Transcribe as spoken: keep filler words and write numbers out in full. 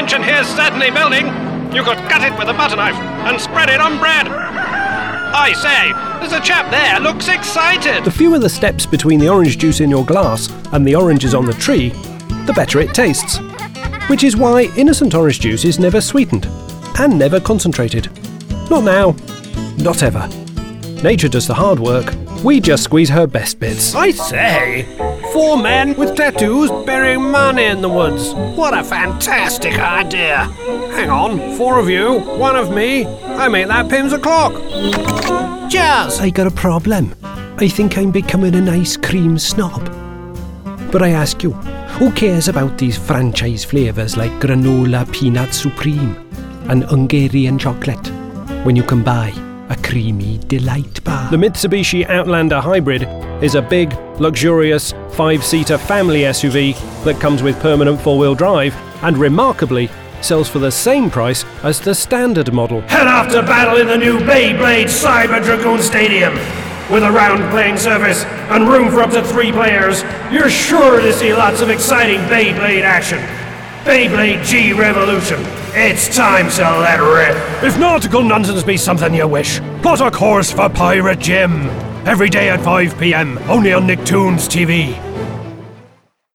tension here's certainly building. You could cut it with a butter knife and spread it on bread. I say, there's a chap there, looks excited. The fewer the steps between the orange juice in your glass and the oranges on the tree, the better it tastes. Which is why innocent orange juice is never sweetened and never concentrated. Not now, not ever. Nature does the hard work. We just squeeze her best bits. I say, four men with tattoos burying money in the woods. What a fantastic idea. Hang on, four of you, one of me. I make that Pim's o'clock. Cheers! I got a problem. I think I'm becoming an ice cream snob. But I ask you, who cares about these franchise flavours like granola peanut supreme and Hungarian chocolate when you can buy a creamy delight bar? The Mitsubishi Outlander Hybrid is a big, luxurious, five-seater family S U V that comes with permanent four-wheel drive and, remarkably, sells for the same price as the standard model. Head off to battle in the new Beyblade Cyber Dragoon Stadium. With a round playing surface and room for up to three players, you're sure to see lots of exciting Beyblade action. Beyblade G Revolution. It's time to let rip. If nautical nonsense be something you wish, plot a course for Pirate Jim. Every day at five p.m, only on Nicktoons T V.